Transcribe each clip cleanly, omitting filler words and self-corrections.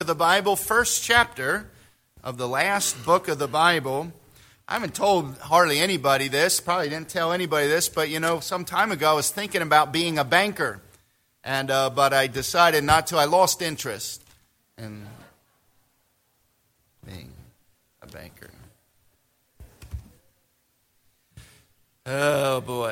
the Bible, first chapter of the last book of the Bible. I haven't told hardly anybody this, probably didn't tell anybody this, but some time ago I was thinking about being a banker, but I decided not to. I lost interest in being a banker. Oh boy.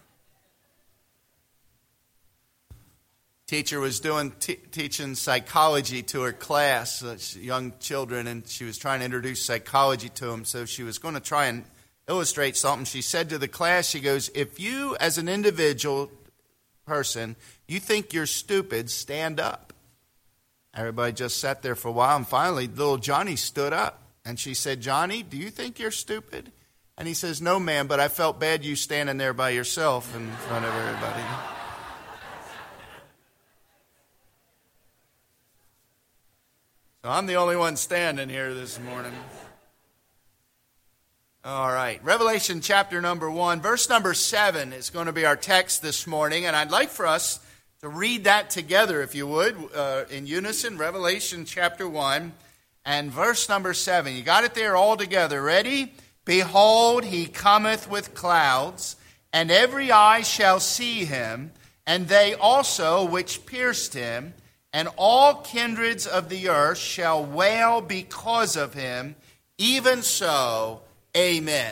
Teacher was teaching psychology to her class, young children, and she was trying to introduce psychology to them. So she was going to try and illustrate something. She said to the class, she goes, if you as an individual person, you think you're stupid, stand up. Everybody just sat there for a while, and finally little Johnny stood up. And she said, Johnny, do you think you're stupid? And he says, no, ma'am, but I felt bad you standing there by yourself in front of everybody. So I'm the only one standing here this morning. All right. Revelation chapter number 1, verse number 7 is going to be our text this morning. And I'd like for us to read that together, if you would, in unison. Revelation chapter 1 and verse number 7. You got it there all together. Ready? Behold, he cometh with clouds, and every eye shall see him, and they also which pierced him. And all kindreds of the earth shall wail because of him. Even so, amen.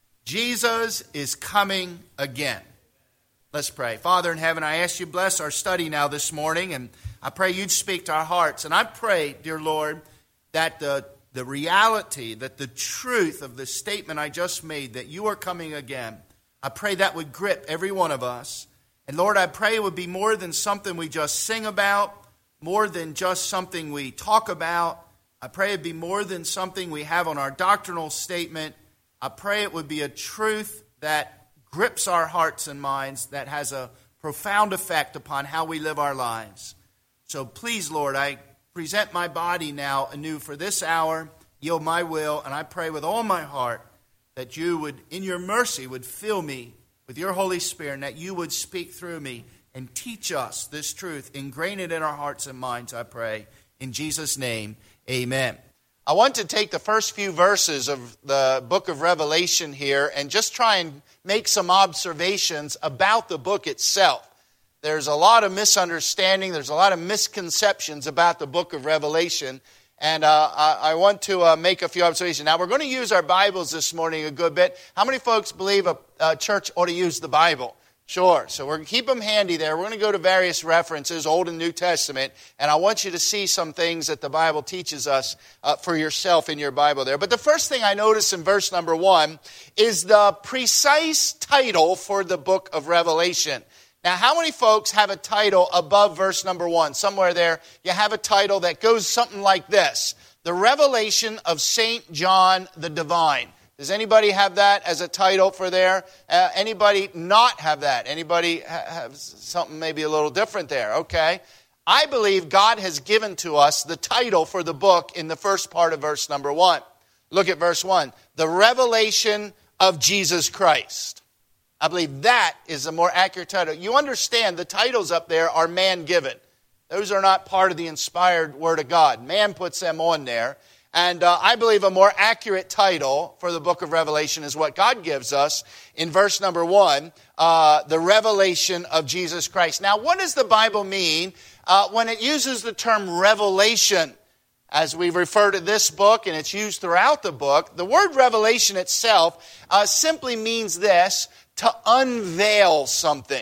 Jesus is coming again. Let's pray. Father in heaven, I ask you bless our study now this morning, and I pray you'd speak to our hearts. And I pray, dear Lord, that the reality, that the truth of the statement I just made, that you are coming again, I pray that would grip every one of us. And Lord, I pray it would be more than something we just sing about, more than just something we talk about. I pray it be more than something we have on our doctrinal statement. I pray it would be a truth that grips our hearts and minds, that has a profound effect upon how we live our lives. So please, Lord, I present my body now anew for this hour, yield my will, and I pray with all my heart that you would, in your mercy, would fill me with your Holy Spirit, and that you would speak through me and teach us this truth. Ingrain it in our hearts and minds, I pray. In Jesus' name, amen. I want to take the first few verses of the book of Revelation here and just try and make some observations about the book itself. There's a lot of misunderstanding. There's a lot of misconceptions about the book of Revelation. And I want to make a few observations. Now, we're going to use our Bibles this morning a good bit. How many folks believe a church ought to use the Bible? Sure. So we're going to keep them handy there. We're going to go to various references, Old and New Testament, and I want you to see some things that the Bible teaches us for yourself in your Bible there. But the first thing I notice in verse number 1 is the precise title for the book of Revelation. Now, how many folks have a title above verse number 1? Somewhere there, you have a title that goes something like this: The Revelation of St. John the Divine. Does anybody have that as a title for there? Anybody not have that? Anybody have something maybe a little different there? Okay. I believe God has given to us the title for the book in the first part of verse number 1. Look at verse 1. The Revelation of Jesus Christ. I believe that is a more accurate title. You understand the titles up there are man-given. Those are not part of the inspired Word of God. Man puts them on there. And I believe a more accurate title for the book of Revelation is what God gives us in verse number 1, the revelation of Jesus Christ. Now, what does the Bible mean when it uses the term revelation? As we refer to this book, and it's used throughout the book, the word revelation itself simply means this: to unveil something.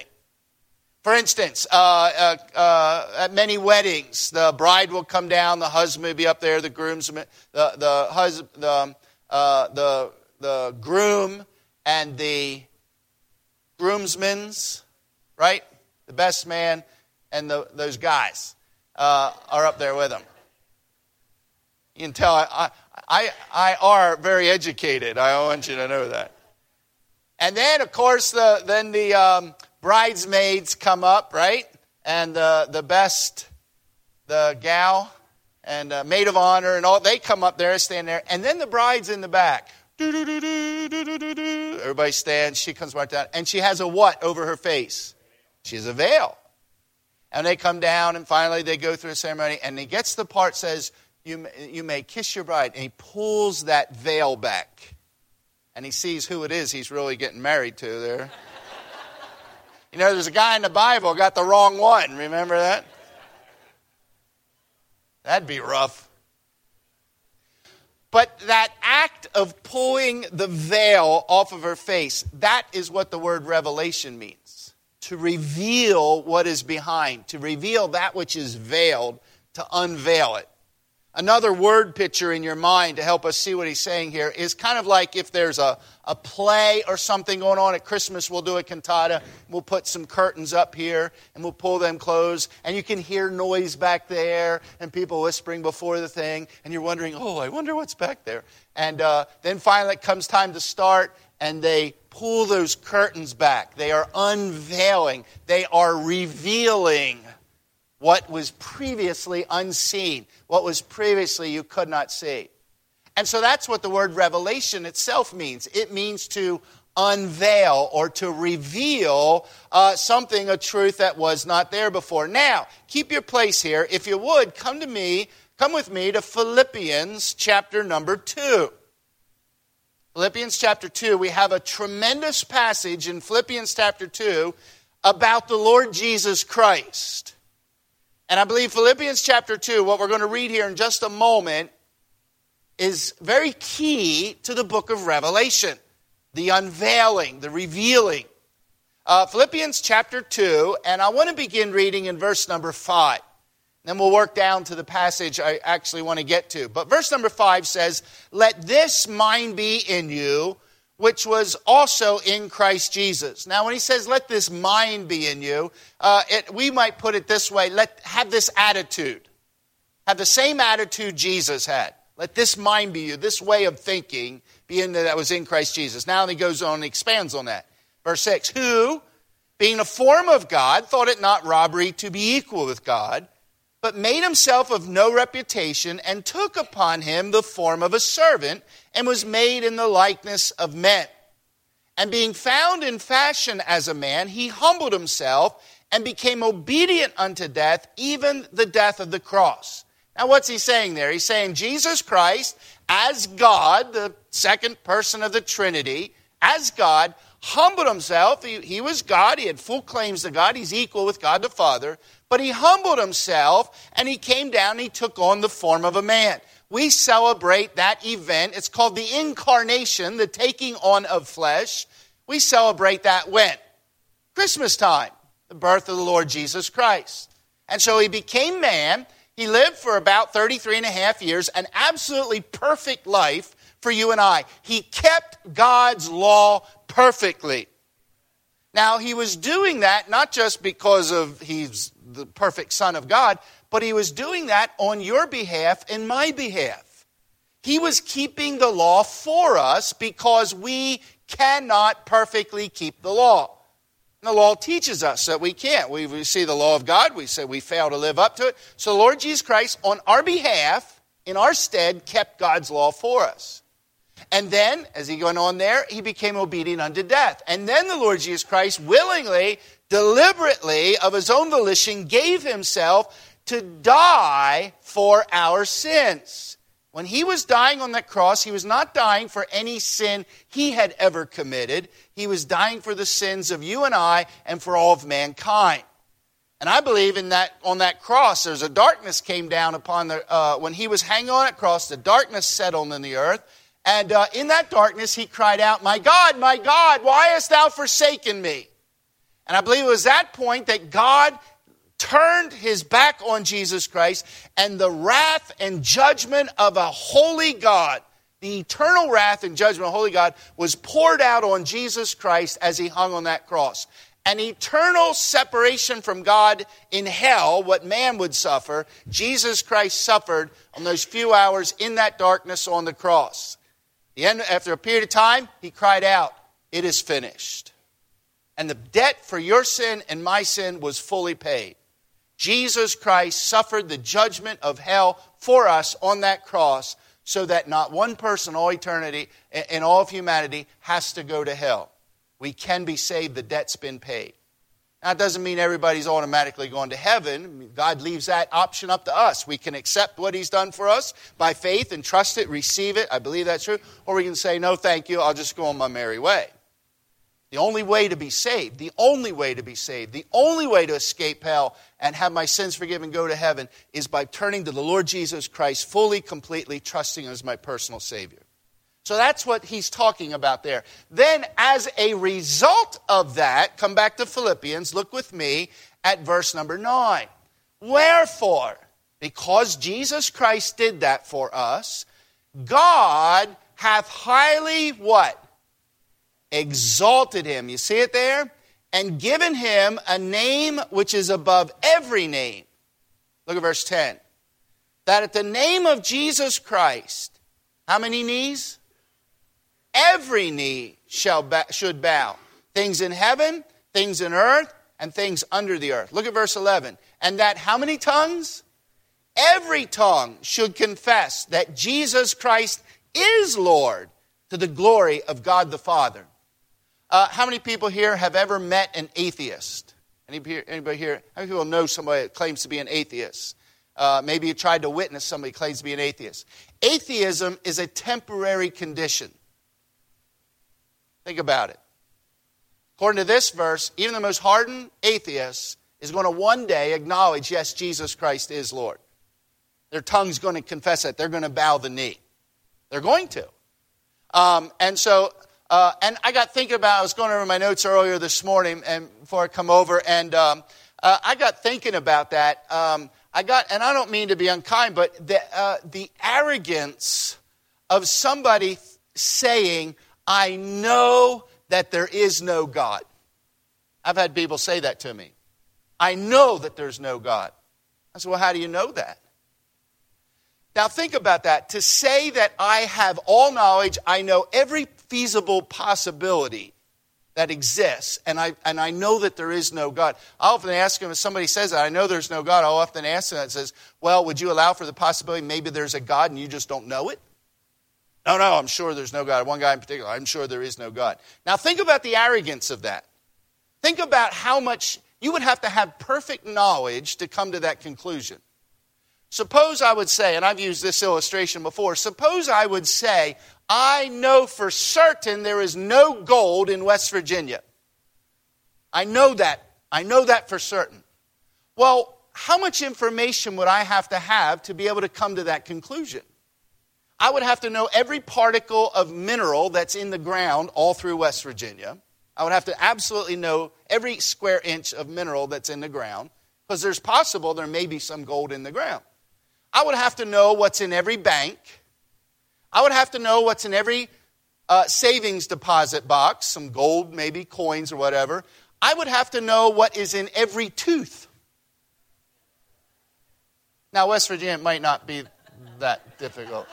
For instance, at many weddings, the bride will come down, the husband will be up there, the groomsman, the groom and the groomsmen's, right? The best man and those guys are up there with them. You can tell I are very educated. I want you to know that. And then, of course, the bridesmaids come up, right? And the best, the gal, and maid of honor, and all, they come up there, stand there. And then the bride's in the back. Everybody stands. She comes right down. And she has a what over her face? She has a veil. And they come down, and finally they go through a ceremony. And he gets the part that says, you may kiss your bride. And he pulls that veil back. And he sees who it is he's really getting married to there. You know, there's a guy in the Bible who got the wrong one. Remember that? That'd be rough. But that act of pulling the veil off of her face, that is what the word revelation means. To reveal what is behind, to reveal that which is veiled, to unveil it. Another word picture in your mind to help us see what he's saying here is kind of like if there's a play or something going on at Christmas, we'll do a cantata, we'll put some curtains up here and we'll pull them closed and you can hear noise back there and people whispering before the thing and you're wondering, oh, I wonder what's back there. And then finally it comes time to start and they pull those curtains back. They are unveiling. They are revealing what was previously unseen, what was previously you could not see. And so that's what the word revelation itself means. It means to unveil or to reveal something, a truth that was not there before. Now, keep your place here. If you would, come with me to Philippians chapter number 2. Philippians chapter 2, we have a tremendous passage in Philippians chapter 2 about the Lord Jesus Christ. And I believe Philippians chapter 2, what we're going to read here in just a moment, is very key to the book of Revelation. The unveiling, the revealing. Philippians chapter 2, and I want to begin reading in verse number 5. Then we'll work down to the passage I actually want to get to. But verse number 5 says, "Let this mind be in you, which was also in Christ Jesus." Now, when he says, "Let this mind be in you," we might put it this way: have this attitude, have the same attitude Jesus had. Let this mind be you, this way of thinking, be in that was in Christ Jesus. Now he goes on and expands on that. Verse 6: "Who, being a form of God, thought it not robbery to be equal with God, but made himself of no reputation, and took upon him the form of a servant, and was made in the likeness of men. And being found in fashion as a man, he humbled himself, and became obedient unto death, even the death of the cross." Now what's he saying there? He's saying Jesus Christ, as God, the second person of the Trinity, as God, humbled himself. He was God. He had full claims to God. He's equal with God the Father. But he humbled himself, and he came down and he took on the form of a man. We celebrate that event. It's called the incarnation, the taking on of flesh. We celebrate that when? Christmas time, the birth of the Lord Jesus Christ. And so he became man. He lived for about 33 and a half years, an absolutely perfect life for you and I. He kept God's law perfectly. Now, he was doing that not just because he's the perfect Son of God, but he was doing that on your behalf and my behalf. He was keeping the law for us because we cannot perfectly keep the law. And the law teaches us that we can't. We see the law of God. We say we fail to live up to it. So the Lord Jesus Christ, on our behalf, in our stead, kept God's law for us. And then, as he went on there, he became obedient unto death. And then the Lord Jesus Christ willingly, deliberately, of his own volition, gave himself to die for our sins. When he was dying on that cross, he was not dying for any sin he had ever committed. He was dying for the sins of you and I and for all of mankind. And I believe on that cross, there's a darkness came down upon when he was hanging on that cross, the darkness settled in the earth. And in that darkness, he cried out, my God, why hast thou forsaken me?" And I believe it was that point that God turned his back on Jesus Christ, and the wrath and judgment of a holy God, the eternal wrath and judgment of a holy God, was poured out on Jesus Christ as he hung on that cross. An eternal separation from God in hell, what man would suffer, Jesus Christ suffered on those few hours in that darkness on the cross. After a period of time, he cried out, "It is finished." And the debt for your sin and my sin was fully paid. Jesus Christ suffered the judgment of hell for us on that cross so that not one person, all eternity, and all of humanity has to go to hell. We can be saved. The debt's been paid. Now, it doesn't mean everybody's automatically going to heaven. God leaves that option up to us. We can accept what he's done for us by faith and trust it, receive it. I believe that's true. Or we can say, no, thank you. I'll just go on my merry way. The only way to be saved, the only way to escape hell and have my sins forgiven, go to heaven, is by turning to the Lord Jesus Christ fully, completely, trusting him as my personal Savior. So that's what he's talking about there. Then as a result of that, come back to Philippians, look with me at verse number 9. Wherefore, because Jesus Christ did that for us, God hath highly what? Exalted him. You see it there? And given him a name which is above every name. Look at verse 10. That at the name of Jesus Christ, how many knees? Every knee should bow. Things in heaven, things in earth, and things under the earth. Look at verse 11. And that how many tongues? Every tongue should confess that Jesus Christ is Lord, to the glory of God the Father. How many people here have ever met an atheist? Anybody here? How many people know somebody that claims to be an atheist? Maybe you tried to witness somebody who claims to be an atheist. Atheism is a temporary condition. Think about it. According to this verse, even the most hardened atheist is going to one day acknowledge, yes, Jesus Christ is Lord. Their tongue's going to confess it. They're going to bow the knee. They're going to. And I got thinking about, I was going over my notes earlier this morning and before I come over, and I got thinking about that. And I don't mean to be unkind, but the arrogance of somebody saying, I know that there is no God. I've had people say that to me. I know that there's no God. I said, well, how do you know that? Now think about that. To say that I have all knowledge, I know every feasible possibility that exists, and I know that there is no God. I often ask them, if somebody says that, I know there's no God, I'll often ask them and says, well, would you allow for the possibility maybe there's a God and you just don't know it? No, I'm sure there's no God. One guy in particular, I'm sure there is no God. Now think about the arrogance of that. Think about how much you would have to have perfect knowledge to come to that conclusion. Suppose I would say, and I've used this illustration before, suppose I would say, I know for certain there is no gold in West Virginia. I know that. I know that for certain. Well, how much information would I have to be able to come to that conclusion? I would have to know every particle of mineral that's in the ground all through West Virginia. I would have to absolutely know every square inch of mineral that's in the ground, because there's possible there may be some gold in the ground. I would have to know what's in every bank. I would have to know what's in every savings deposit box, some gold, maybe coins or whatever. I would have to know what is in every tooth. Now, West Virginia might not be that difficult.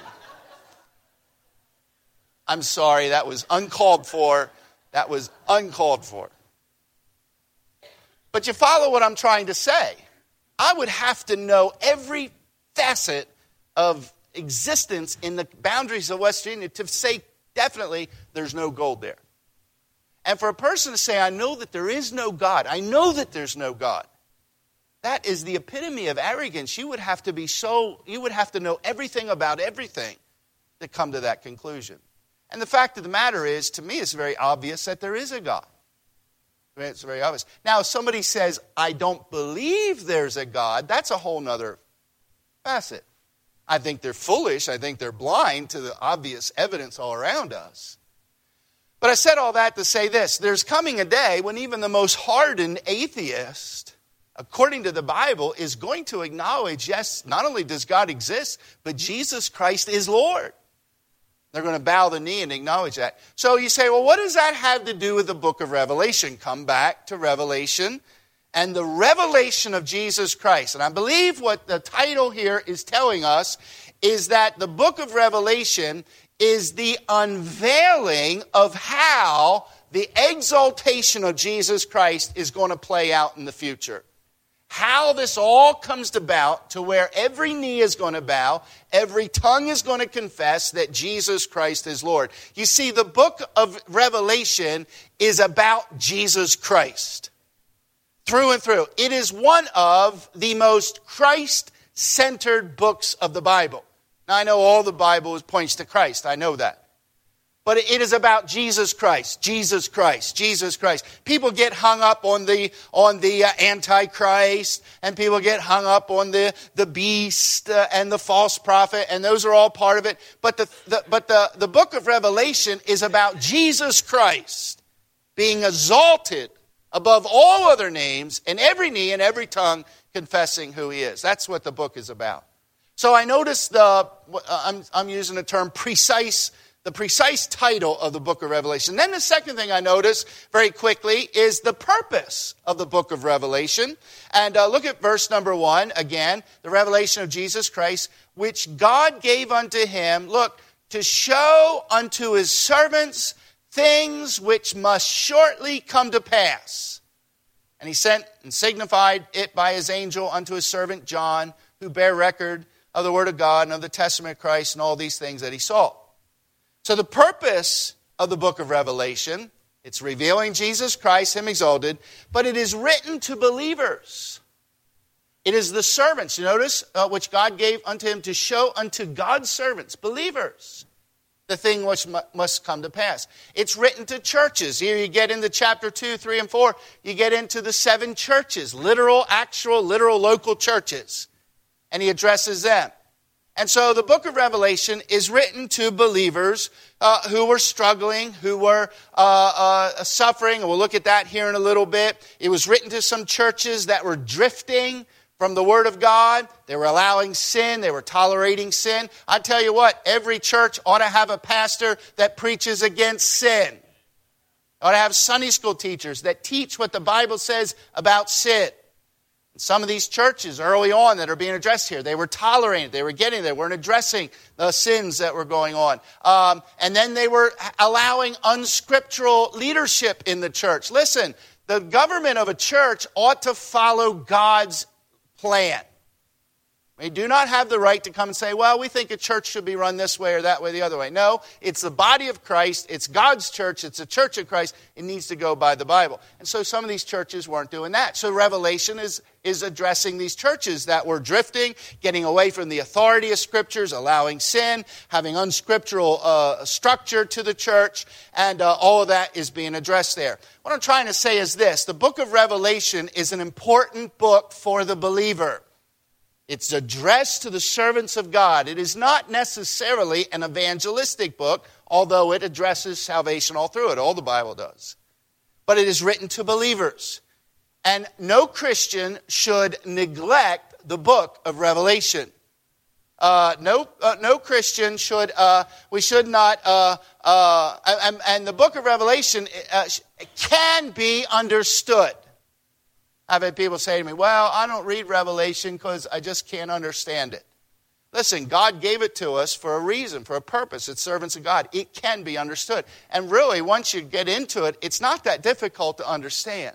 I'm sorry, that was uncalled for. That was uncalled for. But you follow what I'm trying to say. I would have to know every facet of existence in the boundaries of West Virginia to say definitely there's no gold there. And for a person to say, I know that there is no God, I know that there's no God, that is the epitome of arrogance. You would have to know everything about everything to come to that conclusion. And the fact of the matter is, to me, it's very obvious that there is a God. I mean, it's very obvious. Now, if somebody says, I don't believe there's a God, that's a whole other facet. I think they're foolish. I think they're blind to the obvious evidence all around us. But I said all that to say this. There's coming a day when even the most hardened atheist, according to the Bible, is going to acknowledge, yes, not only does God exist, but Jesus Christ is Lord. They're going to bow the knee and acknowledge that. So you say, well, what does that have to do with the book of Revelation? Come back to Revelation and the revelation of Jesus Christ. And I believe what the title here is telling us is that the book of Revelation is the unveiling of how the exaltation of Jesus Christ is going to play out in the future. How this all comes about to where every knee is going to bow, every tongue is going to confess that Jesus Christ is Lord. You see, the book of Revelation is about Jesus Christ. through and through. It is one of the most Christ-centered books of the Bible. Now, I know all the Bible points to Christ. I know that. But it is about Jesus Christ, Jesus Christ, Jesus Christ. People get hung up on the Antichrist, and people get hung up on the beast and the false prophet, and those are all part of it. But the book of Revelation is about Jesus Christ being exalted above all other names, and every knee and every tongue confessing who he is. That's what the book is about. So I noticed I'm using the term precise. The precise title of the book of Revelation. Then the second thing I notice very quickly is the purpose of the book of Revelation. And look at verse number 1 again, the revelation of Jesus Christ, which God gave unto him, look, to show unto his servants things which must shortly come to pass. And he sent and signified it by his angel unto his servant John, who bare record of the word of God and of the testament of Christ and all these things that he saw. So the purpose of the book of Revelation, it's revealing Jesus Christ, him exalted, but it is written to believers. It is the servants, you notice, which God gave unto him to show unto God's servants, believers, the thing which must come to pass. It's written to churches. Here you get into chapter 2, 3, and 4. You get into the 7 churches, literal local churches. And he addresses them. And so the book of Revelation is written to believers who were struggling, who were suffering. And we'll look at that here in a little bit. It was written to some churches that were drifting from the Word of God. They were allowing sin. They were tolerating sin. I tell you what, every church ought to have a pastor that preaches against sin. Ought to have Sunday school teachers that teach what the Bible says about sin. Some of these churches early on that are being addressed here, they were tolerating, they weren't addressing the sins that were going on. And then they were allowing unscriptural leadership in the church. Listen, the government of a church ought to follow God's plan. We do not have the right to come and say, well, we think a church should be run this way or that way, the other way. No, it's the body of Christ. It's God's church. It's the church of Christ. It needs to go by the Bible. And so some of these churches weren't doing that. So Revelation is addressing these churches that were drifting, getting away from the authority of Scriptures, allowing sin, having unscriptural structure to the church, and all of that is being addressed there. What I'm trying to say is this. The book of Revelation is an important book for the believer. It's addressed to the servants of God. It is not necessarily an evangelistic book, although it addresses salvation all through it. All the Bible does. But it is written to believers. And no Christian should neglect the book of Revelation. No Christian should, we should not, and the book of Revelation can be understood. I've had people say to me, well, I don't read Revelation because I just can't understand it. Listen, God gave it to us for a reason, for a purpose. It's servants of God. It can be understood. And really, once you get into it, it's not that difficult to understand.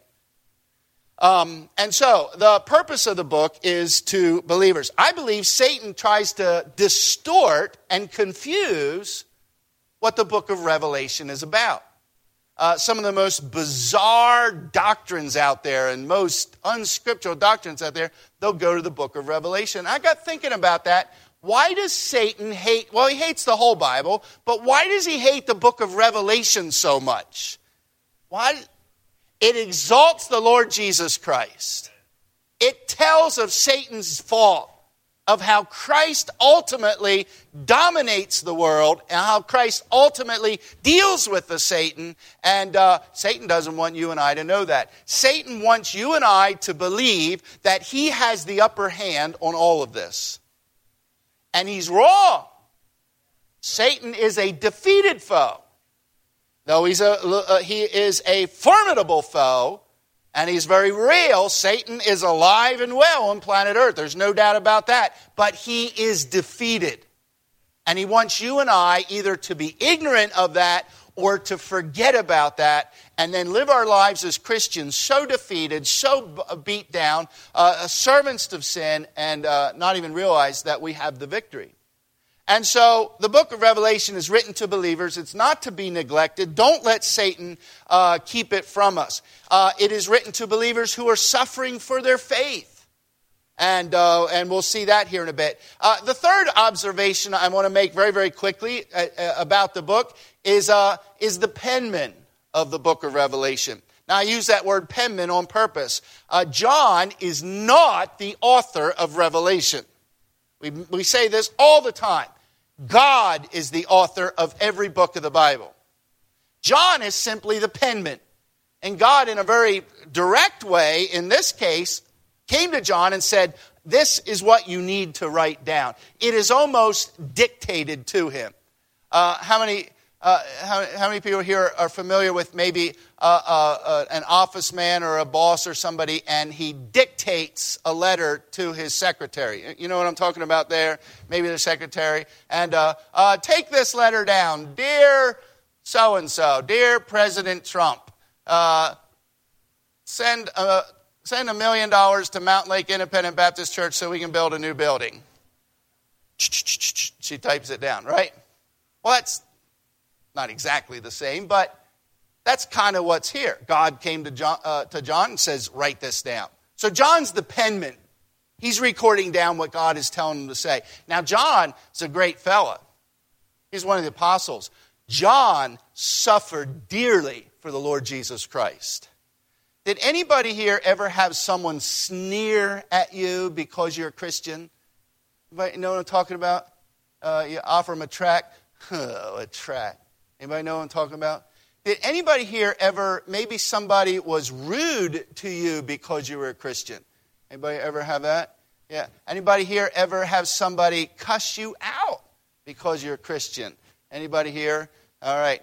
And so, the purpose of the book is to believers. I believe Satan tries to distort and confuse what the book of Revelation is about. Some of the most bizarre doctrines out there and most unscriptural doctrines out there, they'll go to the book of Revelation. I got thinking about that. Why does Satan hate, well, he hates the whole Bible, but why does he hate the book of Revelation so much? Why? It exalts the Lord Jesus Christ. It tells of Satan's fall, of how Christ ultimately dominates the world and how Christ ultimately deals with the Satan. And Satan doesn't want you and I to know that. Satan wants you and I to believe that he has the upper hand on all of this. And he's wrong. Satan is a defeated foe. Though he is a formidable foe, and he's very real. Satan is alive and well on planet Earth. There's no doubt about that. But he is defeated. And he wants you and I either to be ignorant of that or to forget about that and then live our lives as Christians so defeated, so beat down, servants of sin, and not even realize that we have the victory. And so the book of Revelation is written to believers. It's not to be neglected. Don't let Satan keep it from us. It is written to believers who are suffering for their faith. And we'll see that here in a bit. The third observation I want to make very, very quickly about the book is the penman of the book of Revelation. Now, I use that word penman on purpose. John is not the author of Revelation. We say this all the time. God is the author of every book of the Bible. John is simply the penman. And God, in a very direct way, in this case, came to John and said, this is what you need to write down. It is almost dictated to him. How many people here are familiar with maybe an office man or a boss or somebody, and he dictates a letter to his secretary? You know what I'm talking about there? Maybe the secretary. And take this letter down. Dear so-and-so, dear President Trump, send $1 million to Mountain Lake Independent Baptist Church so we can build a new building. She types it down, right? Well, that's not exactly the same, but that's kind of what's here. God came to John and says, write this down. So John's the penman. He's recording down what God is telling him to say. Now, John is a great fella. He's one of the apostles. John suffered dearly for the Lord Jesus Christ. Did anybody here ever have someone sneer at you because you're a Christian? Anybody know what I'm talking about? You offer them a tract. Oh, a tract. Anybody know what I'm talking about? Did anybody here ever, maybe somebody was rude to you because you were a Christian? Anybody ever have that? Yeah. Anybody here ever have somebody cuss you out because you're a Christian? Anybody here? All right.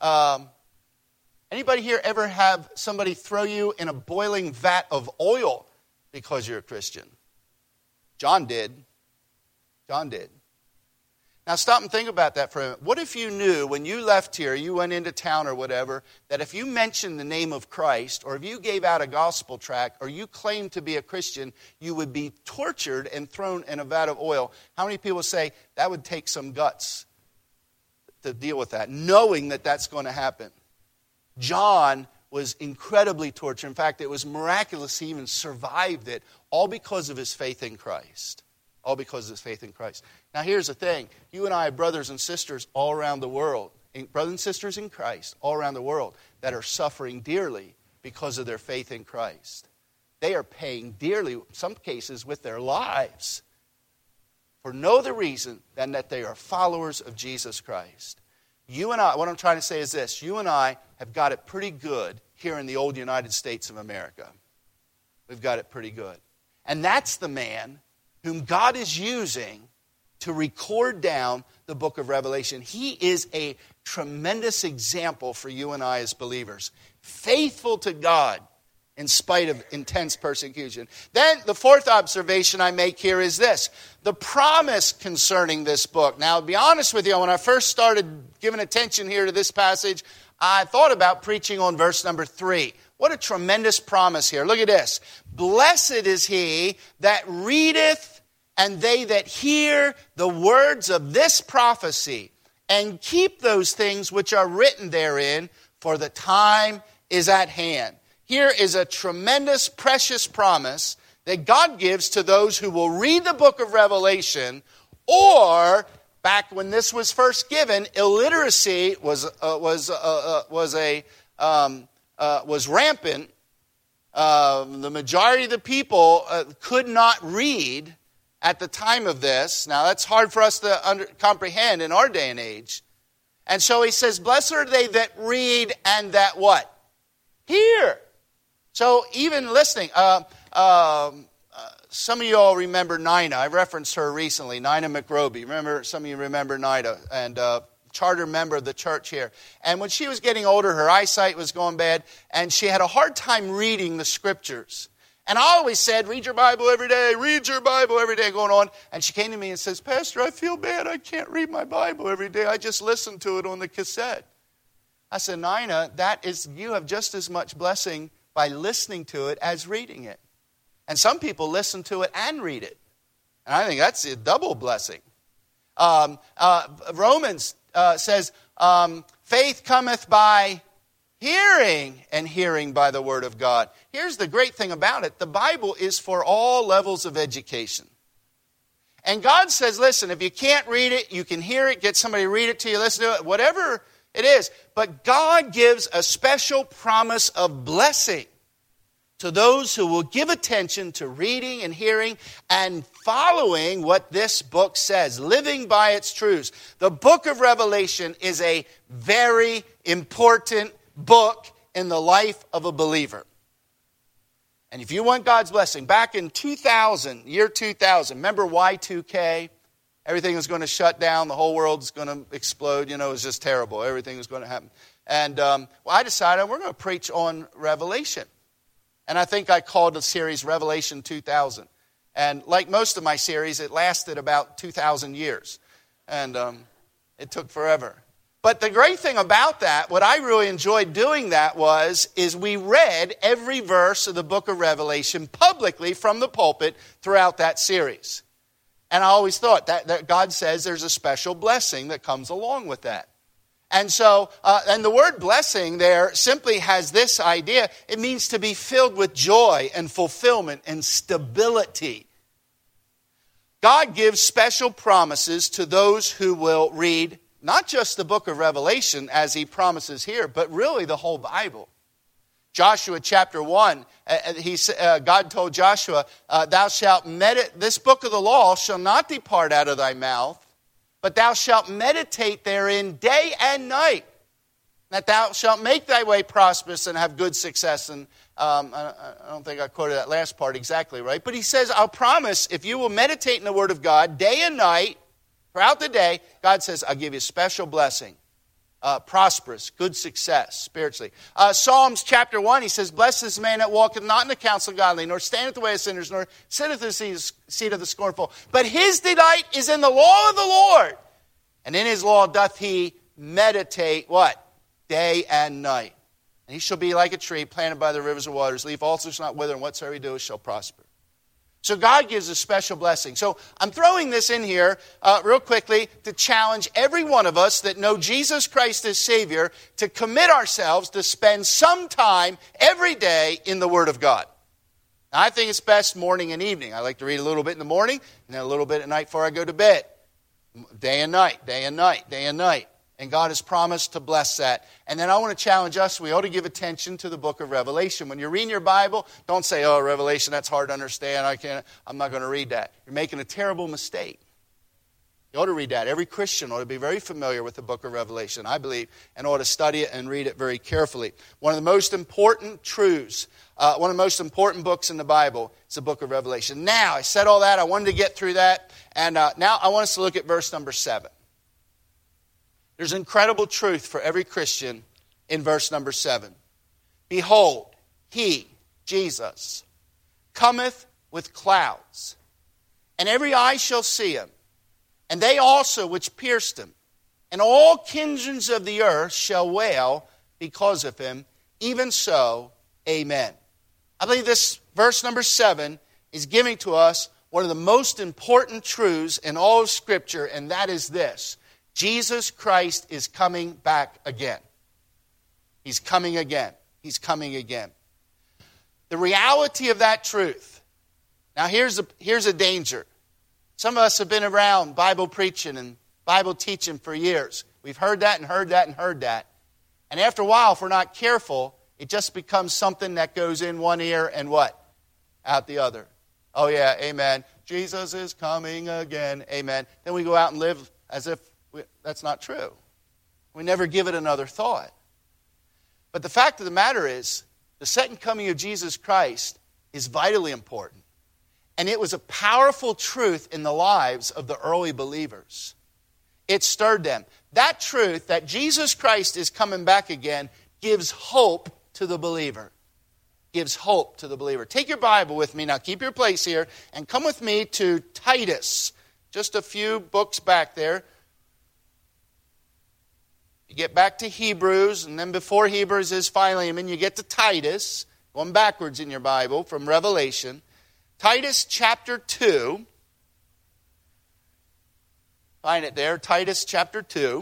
Anybody here ever have somebody throw you in a boiling vat of oil because you're a Christian? John did. John did. Now stop and think about that for a minute. What if you knew when you left here, you went into town or whatever, that if you mentioned the name of Christ, or if you gave out a gospel tract, or you claimed to be a Christian, you would be tortured and thrown in a vat of oil? How many people say that would take some guts to deal with that, knowing that that's going to happen? John was incredibly tortured. In fact, it was miraculous he even survived it, all because of his faith in Christ. All because of his faith in Christ. Now here's the thing. You and I have brothers and sisters all around the world, brothers and sisters in Christ all around the world, that are suffering dearly because of their faith in Christ. They are paying dearly, in some cases with their lives, for no other reason than that they are followers of Jesus Christ. You and I, what I'm trying to say is this. You and I have got it pretty good here in the old United States of America. We've got it pretty good. And that's the man whom God is using to record down the book of Revelation. He is a tremendous example for you and I as believers. Faithful to God in spite of intense persecution. Then the fourth observation I make here is this. The promise concerning this book. Now, to be honest with you, when I first started giving attention here to this passage, I thought about preaching on verse number 3. What a tremendous promise here. Look at this. Blessed is he that readeth, and they that hear the words of this prophecy, and keep those things which are written therein, for the time is at hand. Here is a tremendous, precious promise that God gives to those who will read the book of Revelation, or back when this was first given, illiteracy was rampant. The majority of the people could not read at the time of this. Now, that's hard for us to comprehend in our day and age. And so he says, blessed are they that read and that what? Hear. So even listening. Some of you all remember Nina. I referenced her recently, Nina McRoby. Some of you remember Nina, and charter member of the church here. And when she was getting older, her eyesight was going bad, and she had a hard time reading the scriptures. And I always said, read your Bible every day, going on. And she came to me and says, Pastor, I feel bad. I can't read my Bible every day. I just listen to it on the cassette. I said, Nina, you have just as much blessing by listening to it as reading it. And some people listen to it and read it. And I think that's a double blessing. Romans says, faith cometh by hearing, and hearing by the word of God. Here's the great thing about it. The Bible is for all levels of education. And God says, listen, if you can't read it, you can hear it, get somebody to read it to you, listen to it, whatever it is. But God gives a special promise of blessing to those who will give attention to reading and hearing and following what this book says, living by its truths. The book of Revelation is a very important book in the life of a believer. And if you want God's blessing, back in 2000, year 2000, remember Y2K? Everything was going to shut down. The whole world was going to explode. It was just terrible. Everything was going to happen. And I decided we're going to preach on Revelation. And I think I called the series Revelation 2000. And like most of my series, it lasted about 2,000 years. And it took forever. But the great thing about that, what I really enjoyed doing that is we read every verse of the book of Revelation publicly from the pulpit throughout that series. And I always thought that God says there's a special blessing that comes along with that. And so, and the word blessing there simply has this idea. It means to be filled with joy and fulfillment and stability. God gives special promises to those who will read not just the book of Revelation as he promises here, but really the whole Bible. Joshua chapter 1, God told Joshua, thou shalt meditate, this book of the law shall not depart out of thy mouth, but thou shalt meditate therein day and night, that thou shalt make thy way prosperous and have good success. And I don't think I quoted that last part exactly right. But he says, I'll promise, if you will meditate in the Word of God day and night, throughout the day, God says, I'll give you a special blessing. Prosperous, good success spiritually. Psalms chapter 1, he says, blessed is the man that walketh not in the counsel of godly, nor standeth the way of sinners, nor sitteth in the seat of the scornful. But his delight is in the law of the Lord. And in his law doth he meditate, what? Day and night. And he shall be like a tree planted by the rivers of waters. Leaf also shall not wither, and whatsoever he doeth shall prosper. So God gives a special blessing. So I'm throwing this in here real quickly to challenge every one of us that know Jesus Christ as Savior to commit ourselves to spend some time every day in the Word of God. Now, I think it's best morning and evening. I like to read a little bit in the morning and then a little bit at night before I go to bed. Day and night, day and night, day and night. And God has promised to bless that. And then I want to challenge us, we ought to give attention to the book of Revelation. When you're reading your Bible, don't say, oh, Revelation, that's hard to understand. I'm not going to read that. You're making a terrible mistake. You ought to read that. Every Christian ought to be very familiar with the book of Revelation, I believe, and ought to study it and read it very carefully. One of the most important truths, one of the most important books in the Bible is the book of Revelation. Now, I said all that. I wanted to get through that. And now I want us to look at verse number 7. There's incredible truth for every Christian in verse number 7. Behold, he, Jesus, cometh with clouds, and every eye shall see him, and they also which pierced him, and all kindreds of the earth shall wail because of him. Even so, amen. I believe this verse number 7 is giving to us one of the most important truths in all of Scripture, and that is this. Jesus Christ is coming back again. He's coming again. He's coming again. The reality of that truth. Now here's a danger. Some of us have been around Bible preaching and Bible teaching for years. We've heard that and heard that and heard that. And after a while, if we're not careful, it just becomes something that goes in one ear and what? Out the other. Oh yeah, amen. Jesus is coming again. Amen. Then we go out and live as if that's not true. We never give it another thought. But the fact of the matter is, the second coming of Jesus Christ is vitally important. And it was a powerful truth in the lives of the early believers. It stirred them. That truth, that Jesus Christ is coming back again, gives hope to the believer. Gives hope to the believer. Take your Bible with me. Now keep your place here and come with me to Titus. Just a few books back there. You get back to Hebrews, and then before Hebrews is Philemon, you get to Titus, going backwards in your Bible from Revelation. Titus chapter 2. Find it there, Titus chapter 2.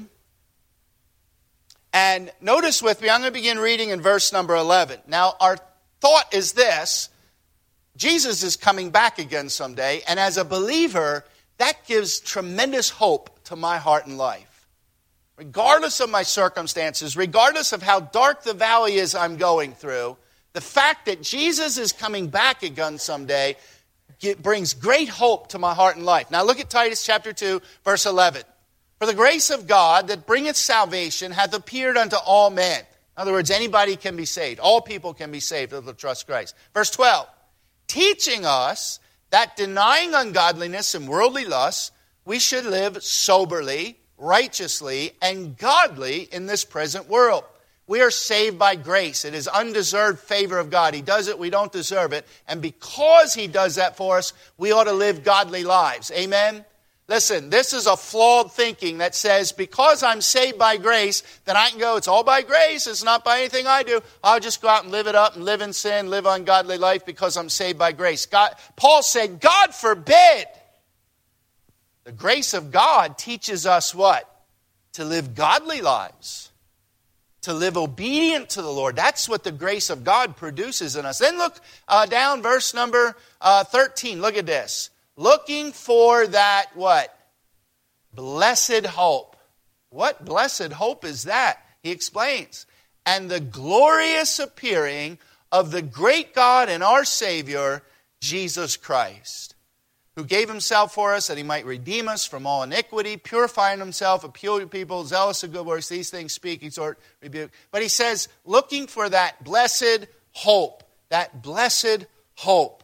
And notice with me, I'm going to begin reading in verse number 11. Now, our thought is this: Jesus is coming back again someday, and as a believer, that gives tremendous hope to my heart and life. Regardless of my circumstances, regardless of how dark the valley is I'm going through, the fact that Jesus is coming back again someday brings great hope to my heart and life. Now look at Titus chapter 2, verse 11. For the grace of God that bringeth salvation hath appeared unto all men. In other words, anybody can be saved. All people can be saved if they'll trust Christ. Verse 12. Teaching us that denying ungodliness and worldly lusts, we should live soberly, righteously, and godly in this present world. We are saved by grace. It is undeserved favor of God. He does it, we don't deserve it. And because He does that for us, we ought to live godly lives. Amen? Listen, this is a flawed thinking that says, because I'm saved by grace, then I can go, it's all by grace, it's not by anything I do. I'll just go out and live it up and live in sin, live ungodly life because I'm saved by grace. Paul said, God forbid. The grace of God teaches us what? To live godly lives. To live obedient to the Lord. That's what the grace of God produces in us. Then look down verse number 13. Look at this. Looking for that what? Blessed hope. What blessed hope is that? He explains. And the glorious appearing of the great God and our Savior, Jesus Christ, who gave Himself for us that He might redeem us from all iniquity, purifying Himself a pure people, zealous of good works. These things speak, exhort, rebuke. But he says, looking for that blessed hope. That blessed hope.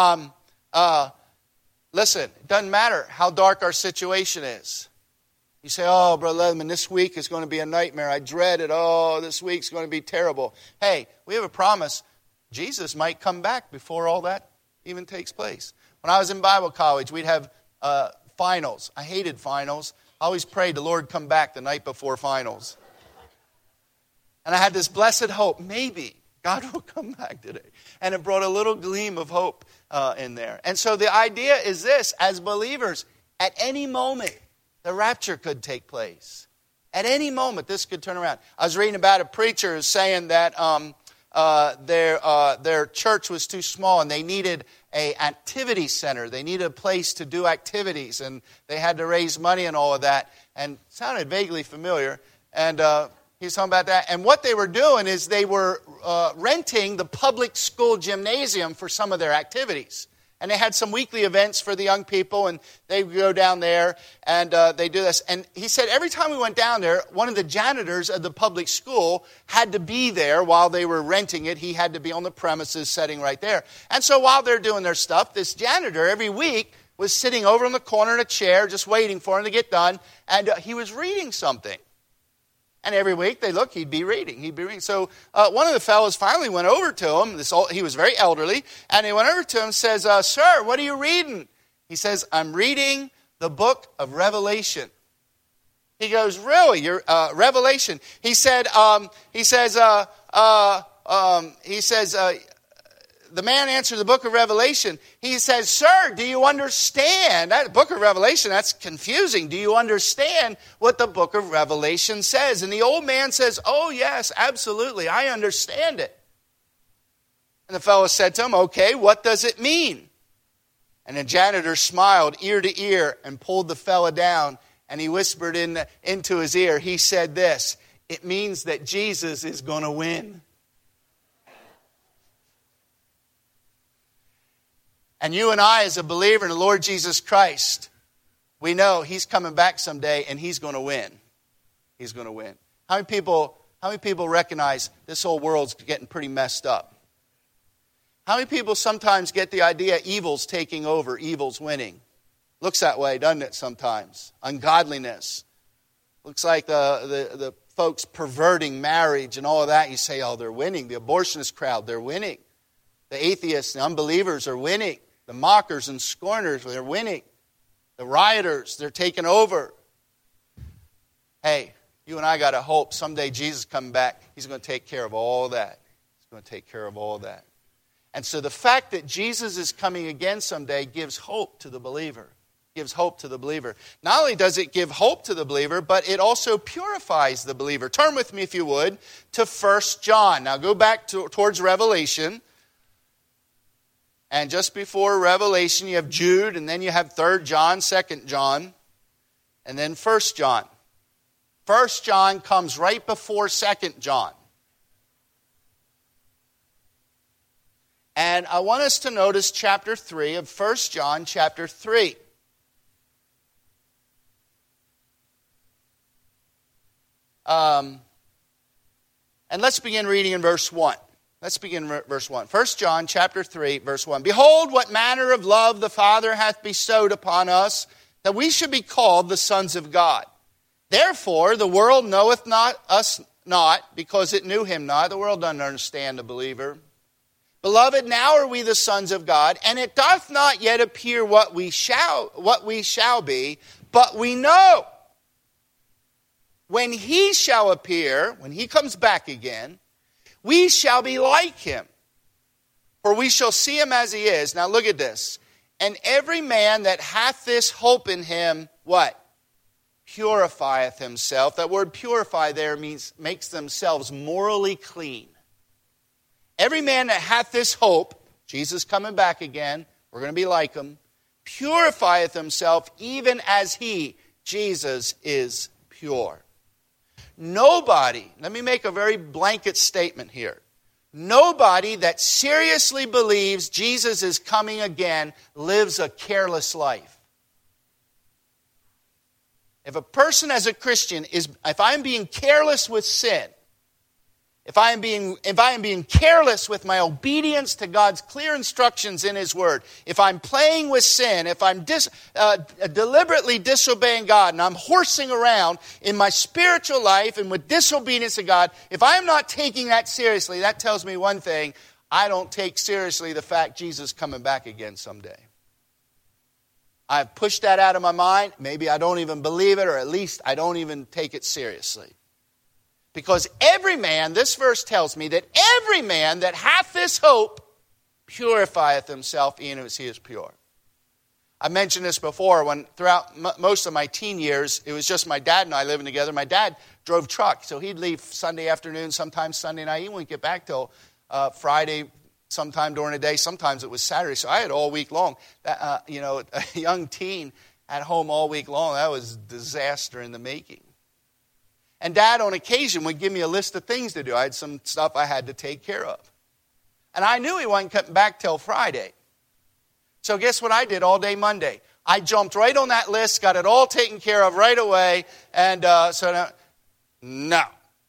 Listen, it doesn't matter how dark our situation is. You say, oh, Brother Leatherman, this week is going to be a nightmare. I dread it. Oh, this week's going to be terrible. Hey, we have a promise. Jesus might come back before all that even takes place. When I was in Bible college, we'd have finals. I hated finals. I always prayed the Lord come back the night before finals. And I had this blessed hope, maybe God will come back today. And it brought a little gleam of hope in there. And so the idea is this: as believers, at any moment, the rapture could take place. At any moment, this could turn around. I was reading about a preacher saying that their church was too small and they needed an activity center. They needed a place to do activities, and they had to raise money and all of that. And it sounded vaguely familiar. And he's talking about that. And what they were doing is they were renting the public school gymnasium for some of their activities. And they had some weekly events for the young people, and they would go down there, and they do this. And he said every time we went down there, one of the janitors of the public school had to be there while they were renting it. He had to be on the premises sitting right there. And so while they're doing their stuff, this janitor every week was sitting over in the corner in a chair just waiting for him to get done, and he was reading something. And every week they look, he'd be reading. So one of the fellows finally went over to him. He was very elderly. And he went over to him and says, sir, what are you reading? He says, I'm reading the book of Revelation. He goes, really? You're Revelation? He said, the man answered the book of Revelation. He says, sir, do you understand? That book of Revelation, that's confusing. Do you understand what the book of Revelation says? And the old man says, oh, yes, absolutely. I understand it. And the fellow said to him, okay, what does it mean? And the janitor smiled ear to ear and pulled the fellow down. And he whispered into his ear, he said this, it means that Jesus is going to win. And you and I, as a believer in the Lord Jesus Christ, we know He's coming back someday and He's going to win. He's going to win. How many people recognize this whole world's getting pretty messed up? How many people sometimes get the idea evil's taking over, evil's winning? Looks that way, doesn't it, sometimes? Ungodliness. Looks like the folks perverting marriage and all of that. You say, oh, they're winning. The abortionist crowd, they're winning. The atheists and unbelievers are winning. The mockers and scorners, they're winning. The rioters, they're taking over. Hey, you and I got to hope someday Jesus coming back, He's going to take care of all that. He's going to take care of all that. And so the fact that Jesus is coming again someday gives hope to the believer. Gives hope to the believer. Not only does it give hope to the believer, but it also purifies the believer. Turn with me, if you would, to 1 John. Now go back towards Revelation. And just before Revelation, you have Jude, and then you have 3 John, 2 John, and then 1 John. 1 John comes right before 2 John. And I want us to notice chapter 3 of 1 John, chapter 3. And let's begin reading in verse 1. Let's begin verse 1. 1 John chapter 3, verse 1. Behold, what manner of love the Father hath bestowed upon us, that we should be called the sons of God. Therefore, the world knoweth us not, because it knew him not. The world doesn't understand the believer. Beloved, now are we the sons of God, and it doth not yet appear what we shall be, but we know. When he shall appear, when he comes back again, we shall be like him, for we shall see him as he is. Now look at this. And every man that hath this hope in him, what? Purifieth himself. That word purify there means makes themselves morally clean. Every man that hath this hope, Jesus coming back again, we're going to be like him, purifieth himself even as he, Jesus, is pure. Nobody, let me make a very blanket statement here. Nobody that seriously believes Jesus is coming again lives a careless life. If a person as a Christian if I'm being careless with sin, if I am being careless with my obedience to God's clear instructions in His Word, if I'm playing with sin, if I'm deliberately disobeying God, and I'm horsing around in my spiritual life and with disobedience to God, if I'm not taking that seriously, that tells me one thing: I don't take seriously the fact Jesus is coming back again someday. I've pushed that out of my mind. Maybe I don't even believe it, or at least I don't even take it seriously. Because every man, this verse tells me that every man that hath this hope purifieth himself even as he is pure. I mentioned this before when throughout most of my teen years, it was just my dad and I living together. My dad drove truck, so he'd leave Sunday afternoon, sometimes Sunday night. He wouldn't get back till Friday, sometime during the day. Sometimes it was Saturday, so I had all week long. A young teen at home all week long, that was disaster in the making. And Dad, on occasion, would give me a list of things to do. I had some stuff I had to take care of. And I knew he wasn't coming back till Friday. So guess what I did all day Monday? I jumped right on that list, got it all taken care of right away. And no.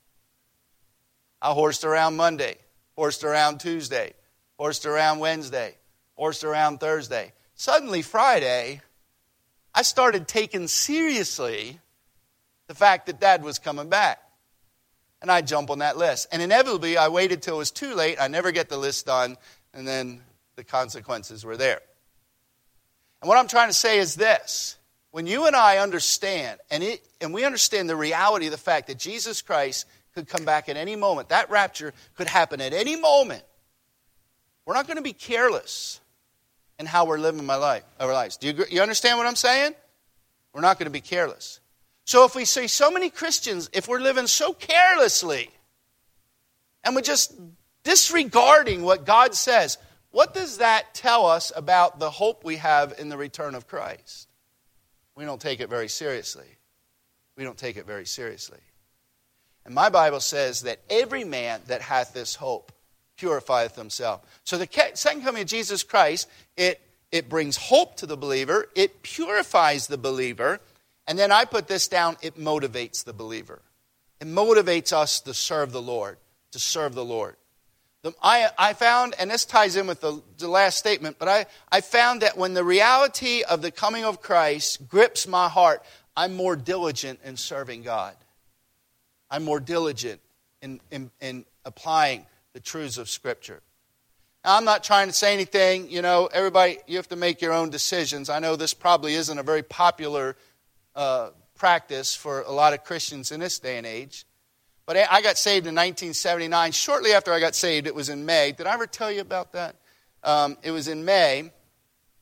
I horsed around Monday, horsed around Tuesday, horsed around Wednesday, horsed around Thursday. Suddenly Friday, I started taking seriously the fact that Dad was coming back. And I jump on that list. And inevitably, I waited till it was too late. I never get the list done. And then the consequences were there. And what I'm trying to say is this. When you and I understand, and we understand the reality of the fact that Jesus Christ could come back at any moment, that rapture could happen at any moment, we're not going to be careless in how we're living our lives. Do you understand what I'm saying? We're not going to be careless. So if we see so many Christians, if we're living so carelessly, and we're just disregarding what God says, what does that tell us about the hope we have in the return of Christ? We don't take it very seriously. We don't take it very seriously. And my Bible says that every man that hath this hope purifieth himself. So the second coming of Jesus Christ, it brings hope to the believer. It purifies the believer. And then I put this down, it motivates the believer. It motivates us to serve the Lord, to serve the Lord. I found, and this ties in with the last statement, but I found that when the reality of the coming of Christ grips my heart, I'm more diligent in serving God. I'm more diligent in applying the truths of Scripture. Now, I'm not trying to say anything, everybody, you have to make your own decisions. I know this probably isn't a very popular practice for a lot of Christians in this day and age. But I got saved in 1979. Shortly after I got saved, it was in May. Did I ever tell you about that? It was in May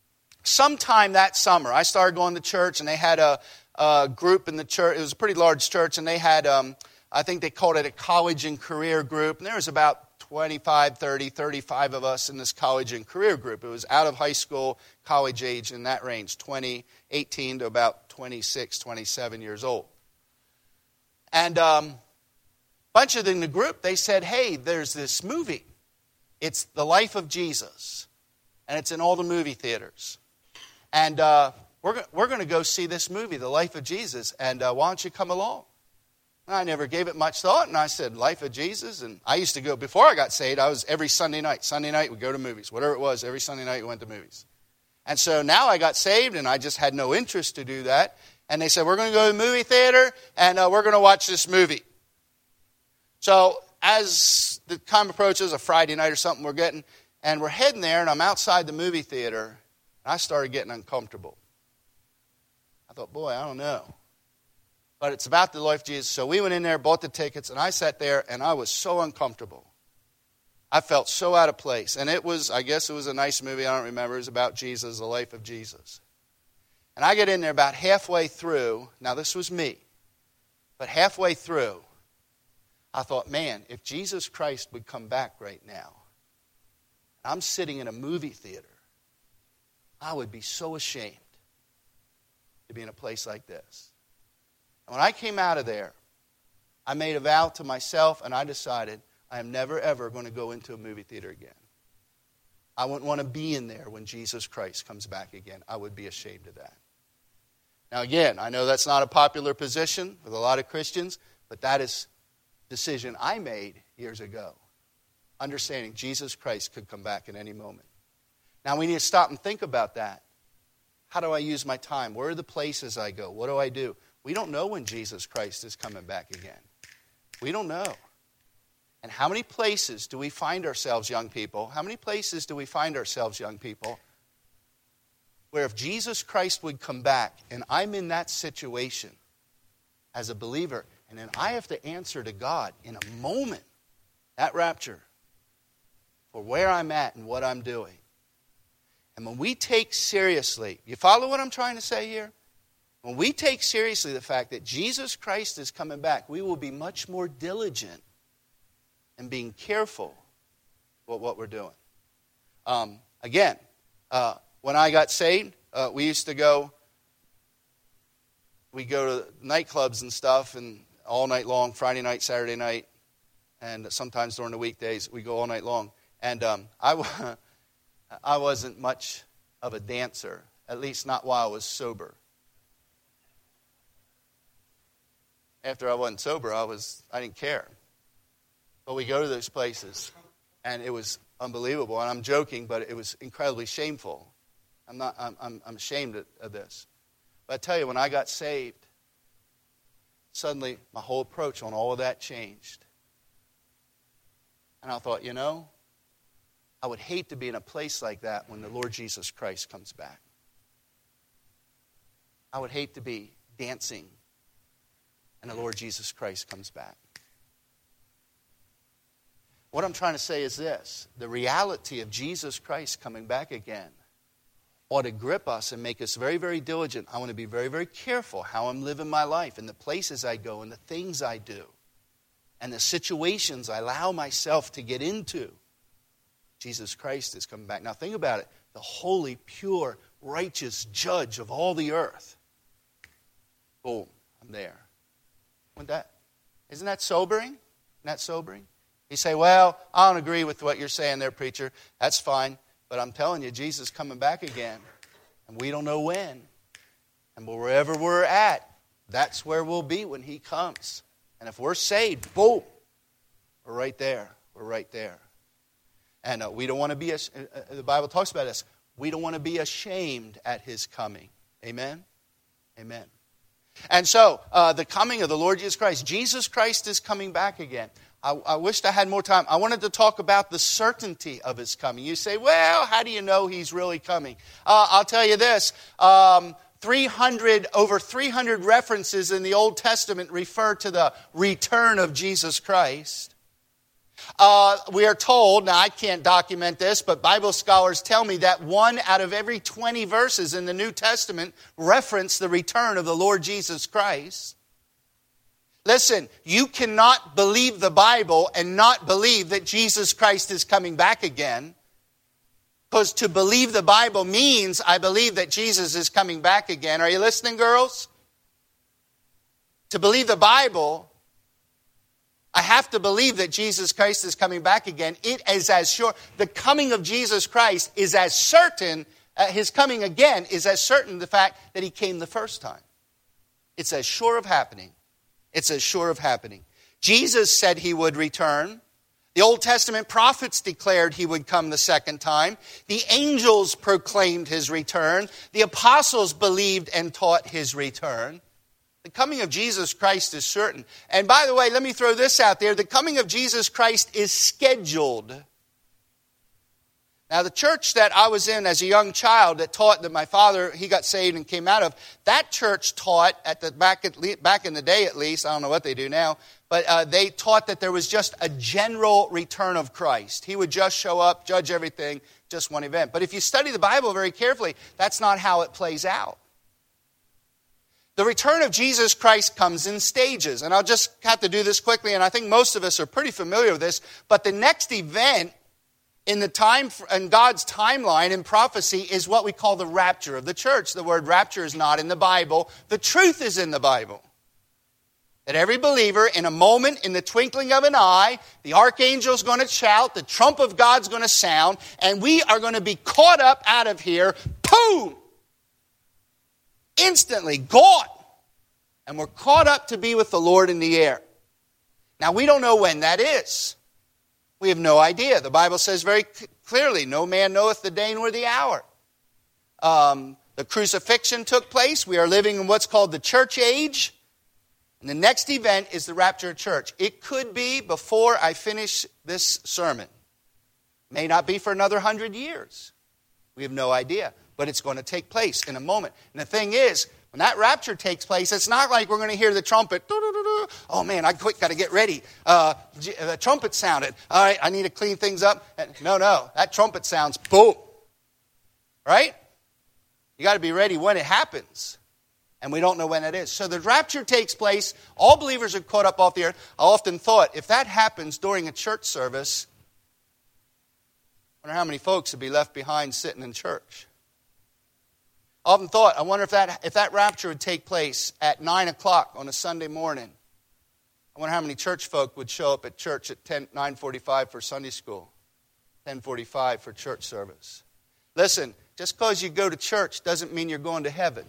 sometime that summer, I started going to church, and they had a group in the church. It was a pretty large church, and they had, I think they called it a college and career group. And there was about 25, 30, 35 of us in this college and career group. It was out of high school, college age, in that range, 18 to about 26, 27 years old. And a bunch of them in the group, they said, hey, there's this movie. It's The Life of Jesus. And it's in all the movie theaters. And we're going to go see this movie, The Life of Jesus. And why don't you come along? And I never gave it much thought. And I said, Life of Jesus? And I used to go, before I got saved, I was every Sunday night. Sunday night, we'd go to movies. Whatever it was, every Sunday night we went to movies. And so now I got saved, and I just had no interest to do that. And they said, we're going to go to the movie theater, and we're going to watch this movie. So as the time approaches, a Friday night or something, we're heading there, and I'm outside the movie theater, and I started getting uncomfortable. I thought, boy, I don't know. But it's about the life of Jesus. So we went in there, bought the tickets, and I sat there, and I was so uncomfortable. I felt so out of place. And I guess it was a nice movie, I don't remember. It was about Jesus, the life of Jesus. And I get in there about halfway through. Now, this was me. But halfway through, I thought, man, if Jesus Christ would come back right now, I'm sitting in a movie theater, I would be so ashamed to be in a place like this. And when I came out of there, I made a vow to myself, and I decided I am never, ever going to go into a movie theater again. I wouldn't want to be in there when Jesus Christ comes back again. I would be ashamed of that. Now, again, I know that's not a popular position with a lot of Christians, but that is a decision I made years ago, understanding Jesus Christ could come back at any moment. Now, we need to stop and think about that. How do I use my time? Where are the places I go? What do I do? We don't know when Jesus Christ is coming back again. We don't know. And how many places do we find ourselves, young people? How many places do we find ourselves, young people, where if Jesus Christ would come back and I'm in that situation as a believer, and then I have to answer to God in a moment, that rapture, for where I'm at and what I'm doing. And when we take seriously, you follow what I'm trying to say here? When we take seriously the fact that Jesus Christ is coming back, we will be much more diligent in being careful with what we're doing. When I got saved, we used to go to nightclubs and stuff, and all night long, Friday night, Saturday night, and sometimes during the weekdays, we go all night long. And I wasn't much of a dancer, at least not while I was sober. After I wasn't sober, I didn't care. But we go to those places, and it was unbelievable. And I'm joking, but it was incredibly shameful. I'm ashamed of this. But I tell you, when I got saved, suddenly my whole approach on all of that changed. And I thought, I would hate to be in a place like that when the Lord Jesus Christ comes back. I would hate to be dancing and the Lord Jesus Christ comes back. What I'm trying to say is this: the reality of Jesus Christ coming back again ought to grip us and make us very, very diligent. I want to be very, very careful how I'm living my life and the places I go and the things I do and the situations I allow myself to get into. Jesus Christ is coming back. Now think about it. The holy, pure, righteous judge of all the earth. Boom, I'm there. Isn't that sobering? Isn't that sobering? You say, well, I don't agree with what you're saying there, preacher. That's fine. But I'm telling you, Jesus is coming back again. And we don't know when. And wherever we're at, that's where we'll be when he comes. And if we're saved, boom, we're right there. We're right there. And we don't want to be, the Bible talks about this, we don't want to be ashamed at his coming. Amen? Amen. And so, the coming of the Lord Jesus Christ. Jesus Christ is coming back again. I wished I had more time. I wanted to talk about the certainty of his coming. You say, well, how do you know he's really coming? I'll tell you this. Over 300 references in the Old Testament refer to the return of Jesus Christ. We are told, now I can't document this, but Bible scholars tell me that 1 out of every 20 verses in the New Testament reference the return of the Lord Jesus Christ. Listen, you cannot believe the Bible and not believe that Jesus Christ is coming back again. Because to believe the Bible means I believe that Jesus is coming back again. Are you listening, girls? To believe the Bible, I have to believe that Jesus Christ is coming back again. It is as sure. The coming of Jesus Christ is as certain. His coming again is as certain the fact that he came the first time. It's as sure of happening. It's as sure of happening. Jesus said he would return. The Old Testament prophets declared he would come the second time. The angels proclaimed his return. The apostles believed and taught his return. The coming of Jesus Christ is certain. And by the way, let me throw this out there. The coming of Jesus Christ is scheduled. Now, the church that I was in as a young child that taught that my father, he got saved and came out of, that church taught, back in the day at least, I don't know what they do now, but they taught that there was just a general return of Christ. He would just show up, judge everything, just one event. But if you study the Bible very carefully, that's not how it plays out. The return of Jesus Christ comes in stages. And I'll just have to do this quickly, and I think most of us are pretty familiar with this. But the next event in God's timeline in prophecy is what we call the rapture of the church. The word rapture is not in the Bible. The truth is in the Bible. That every believer, in a moment, in the twinkling of an eye, the archangel's going to shout, the trump of God's going to sound, and we are going to be caught up out of here. Boom! Instantly, gone. And we're caught up to be with the Lord in the air. Now, we don't know when that is. We have no idea. The Bible says very clearly, no man knoweth the day nor the hour. The crucifixion took place. We are living in what's called the church age. And the next event is the rapture of church. It could be before I finish this sermon. May not be for another 100 years. We have no idea. But it's going to take place in a moment. And the thing is, when that rapture takes place, it's not like we're going to hear the trumpet. Oh man, I quick got to get ready. The trumpet sounded. All right, I need to clean things up. No, that trumpet sounds boom. Right? You got to be ready when it happens. And we don't know when it is. So the rapture takes place. All believers are caught up off the earth. I often thought, if that happens during a church service, I wonder how many folks would be left behind sitting in church. I often thought, I wonder if that rapture would take place at 9 o'clock on a Sunday morning. I wonder how many church folk would show up at church at 9:45 for Sunday school, 10:45 for church service. Listen, just because you go to church doesn't mean you're going to heaven.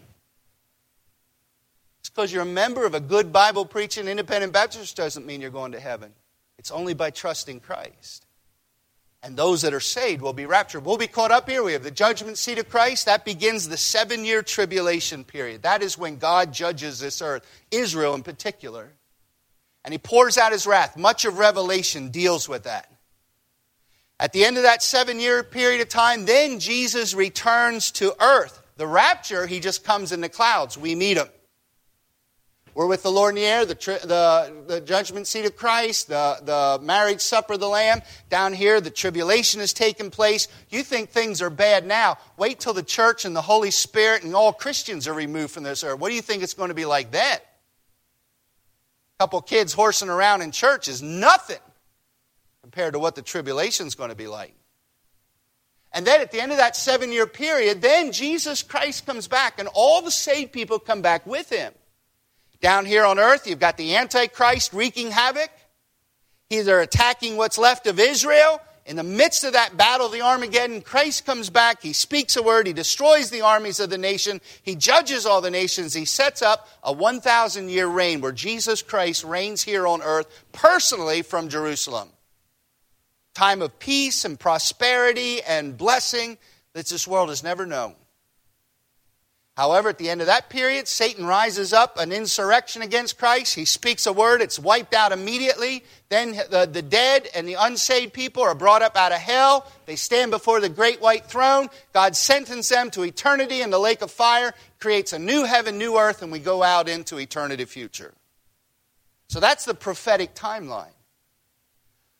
Just because you're a member of a good Bible-preaching independent Baptist doesn't mean you're going to heaven. It's only by trusting Christ. And those that are saved will be raptured. We'll be caught up here. We have the judgment seat of Christ. That begins the 7-year tribulation period. That is when God judges this earth, Israel in particular. And he pours out his wrath. Much of Revelation deals with that. At the end of that 7-year period of time, then Jesus returns to earth. The rapture, he just comes in the clouds. We meet him. We're with the Lord in the air, the judgment seat of Christ, the marriage supper of the Lamb. Down here, the tribulation has taken place. You think things are bad now. Wait till the church and the Holy Spirit and all Christians are removed from this earth. What do you think it's going to be like then? A couple kids horsing around in church is nothing compared to what the tribulation is going to be like. And then at the end of that 7-year period, then Jesus Christ comes back and all the saved people come back with him. Down here on earth, you've got the Antichrist wreaking havoc. He's attacking what's left of Israel. In the midst of that battle of the Armageddon, Christ comes back. He speaks a word. He destroys the armies of the nation. He judges all the nations. He sets up a 1,000-year reign where Jesus Christ reigns here on earth personally from Jerusalem. Time of peace and prosperity and blessing that this world has never known. However, at the end of that period, Satan rises up an insurrection against Christ. He speaks a word. It's wiped out immediately. Then the dead and the unsaved people are brought up out of hell. They stand before the great white throne. God sentences them to eternity in the lake of fire, creates a new heaven, new earth, and we go out into eternity future. So that's the prophetic timeline.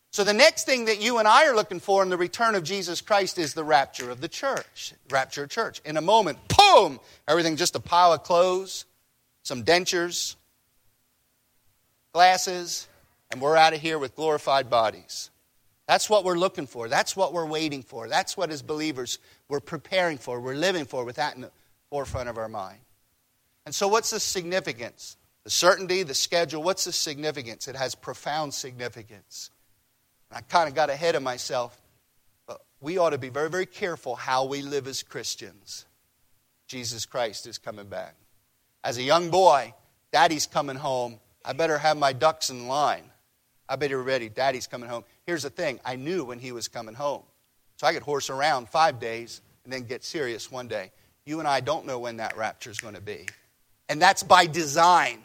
So the next thing that you and I are looking for in the return of Jesus Christ is the rapture of the church. Rapture of church. In a moment, boom, everything just a pile of clothes, some dentures, glasses, and we're out of here with glorified bodies. That's what we're looking for. That's what we're waiting for. That's what as believers we're preparing for. We're living for with that in the forefront of our mind. And so what's the significance? The certainty, the schedule, what's the significance? It has profound significance. I kind of got ahead of myself, but we ought to be very, very careful how we live as Christians. Jesus Christ is coming back. As a young boy, Daddy's coming home. I better have my ducks in line. I better be ready. Daddy's coming home. Here's the thing. I knew when he was coming home. So I could horse around 5 days and then get serious one day. You and I don't know when that rapture is going to be. And that's by design.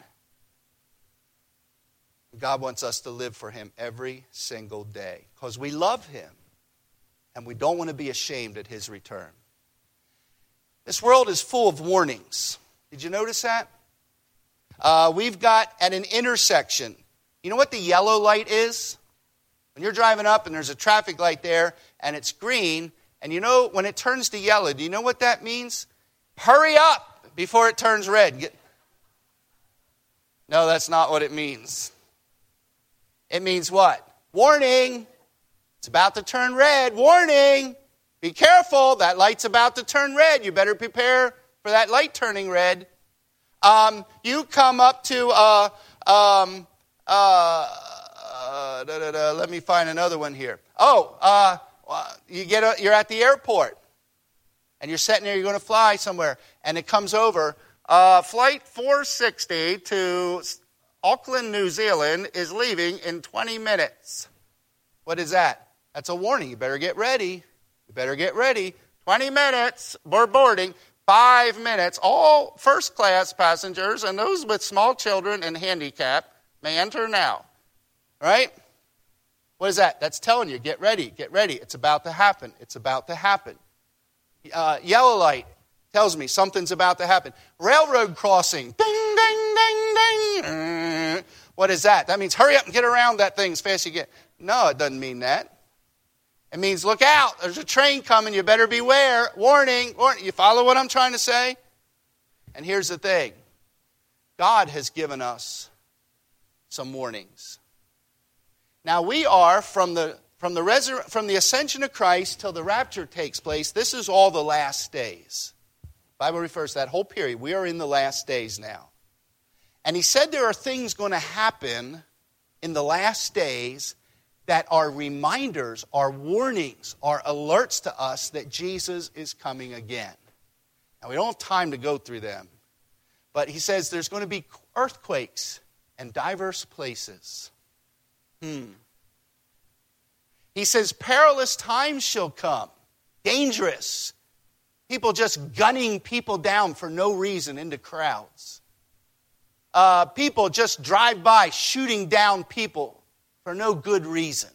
God wants us to live for him every single day because we love him and we don't want to be ashamed at his return. This world is full of warnings. Did you notice that? We've got at an intersection, you know what the yellow light is? When you're driving up and there's a traffic light there and it's green, and you know when it turns to yellow, do you know what that means? Hurry up before it turns red. No, that's not what it means. It means what? Warning. It's about to turn red. Warning. Be careful. That light's about to turn red. You better prepare for that light turning red. You come up to, let me find another one here. You're at the airport. And you're sitting there, you're going to fly somewhere. And it comes over, flight 460 to Auckland, New Zealand is leaving in 20 minutes. What is that? That's a warning. You better get ready. You better get ready. 20 minutes, we're boarding. 5 minutes, all first class passengers and those with small children and handicap may enter now. Right? What is that? That's telling you, get ready, get ready. It's about to happen. It's about to happen. Yellow light tells me something's about to happen. Railroad crossing. Ding, ding, ding, ding. What is that? That means hurry up and get around that thing as fast as you get. No, it doesn't mean that. It means look out. There's a train coming. You better beware. Warning. Warning. You follow what I'm trying to say? And here's the thing. God has given us some warnings. Now we are from the ascension of Christ till the rapture takes place. This is all the last days. The Bible refers to that whole period. We are in the last days now. And he said there are things going to happen in the last days that are reminders, are warnings, are alerts to us that Jesus is coming again. Now, we don't have time to go through them. But he says there's going to be earthquakes in diverse places. He says perilous times shall come. Dangerous. People just gunning people down for no reason into crowds. People just drive by shooting down people for no good reason.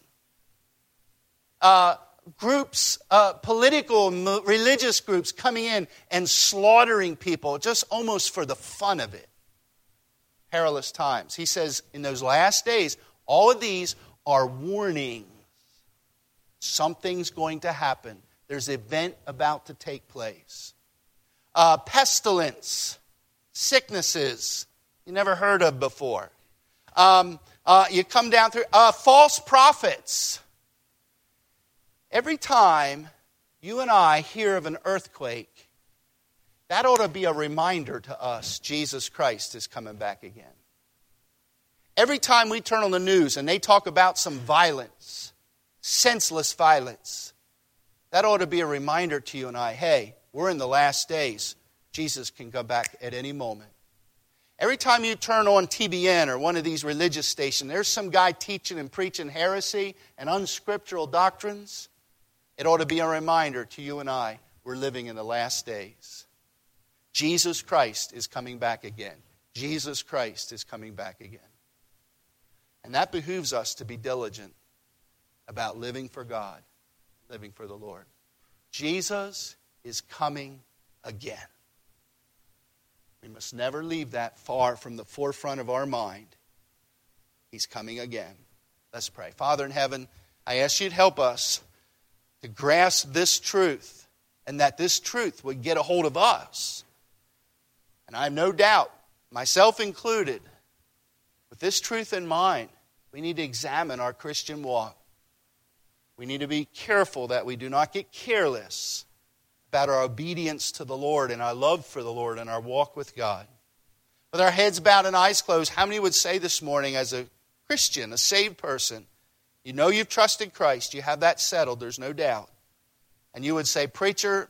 Groups, political, religious groups coming in and slaughtering people just almost for the fun of it. Perilous times. He says in those last days, all of these are warnings. Something's going to happen. There's an event about to take place. Pestilence, sicknesses you never heard of before. You come down through false prophets. Every time you and I hear of an earthquake, that ought to be a reminder to us Jesus Christ is coming back again. Every time we turn on the news and they talk about some violence, senseless violence, that ought to be a reminder to you and I, hey, we're in the last days. Jesus can come back at any moment. Every time you turn on TBN or one of these religious stations, there's some guy teaching and preaching heresy and unscriptural doctrines. It ought to be a reminder to you and I, we're living in the last days. Jesus Christ is coming back again. Jesus Christ is coming back again. And that behooves us to be diligent about living for God, living for the Lord. Jesus is coming again. We must never leave that far from the forefront of our mind. He's coming again. Let's pray. Father in heaven, I ask you to help us to grasp this truth, and that this truth would get a hold of us. And I have no doubt, myself included, with this truth in mind, we need to examine our Christian walk. We need to be careful that we do not get careless about our obedience to the Lord and our love for the Lord and our walk with God. With our heads bowed and eyes closed, how many would say this morning as a Christian, a saved person, you know you've trusted Christ, you have that settled, there's no doubt. And you would say, preacher,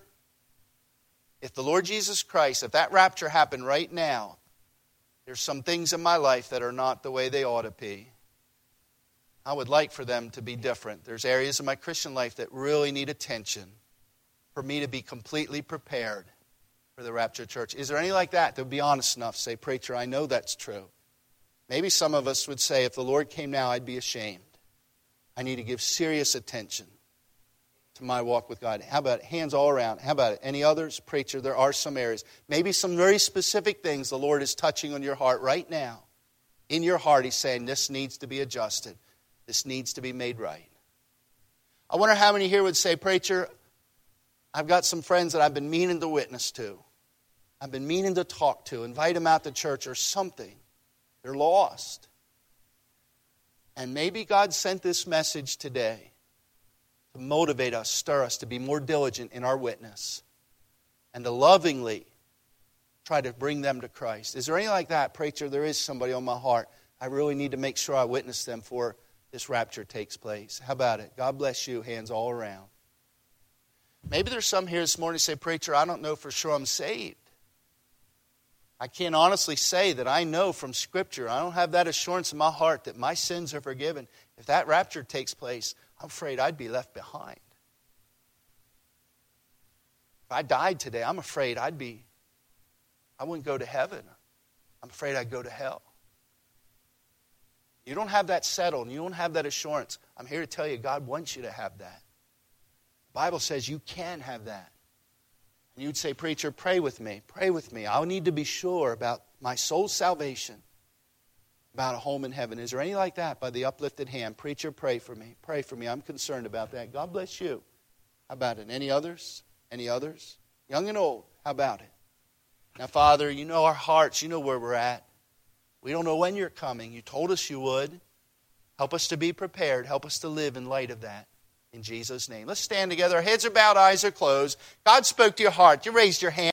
if the Lord Jesus Christ, if that rapture happened right now, there's some things in my life that are not the way they ought to be. I would like for them to be different. There's areas of my Christian life that really need attention for me to be completely prepared for the rapture church. Is there any like that would be honest enough to say, preacher, I know that's true? Maybe some of us would say, if the Lord came now, I'd be ashamed. I need to give serious attention to my walk with God. How about it? Hands all around. How about it? Any others? Preacher, there are some areas. Maybe some very specific things the Lord is touching on your heart right now. In your heart, He's saying, this needs to be adjusted. This needs to be made right. I wonder how many here would say, preacher, I've got some friends that I've been meaning to witness to. I've been meaning to talk to, invite them out to church or something. They're lost. And maybe God sent this message today to motivate us, stir us to be more diligent in our witness and to lovingly try to bring them to Christ. Is there any like that? Preacher, there is somebody on my heart. I really need to make sure I witness them before this rapture takes place. How about it? God bless you. Hands all around. Maybe there's some here this morning who say, preacher, I don't know for sure I'm saved. I can't honestly say that I know from Scripture. I don't have that assurance in my heart that my sins are forgiven. If that rapture takes place, I'm afraid I'd be left behind. If I died today, I'm afraid I wouldn't go to heaven. I'm afraid I'd go to hell. You don't have that settled and you don't have that assurance. I'm here to tell you, God wants you to have that. The Bible says you can have that. And you'd say, preacher, pray with me. Pray with me. I need to be sure about my soul's salvation, about a home in heaven. Is there any like that by the uplifted hand? Preacher, pray for me. Pray for me. I'm concerned about that. God bless you. How about it? Any others? Any others? Young and old. How about it? Now, Father, you know our hearts. You know where we're at. We don't know when you're coming. You told us you would. Help us to be prepared. Help us to live in light of that. In Jesus' name. Let's stand together. Our heads are bowed, eyes are closed. God spoke to your heart. You raised your hand.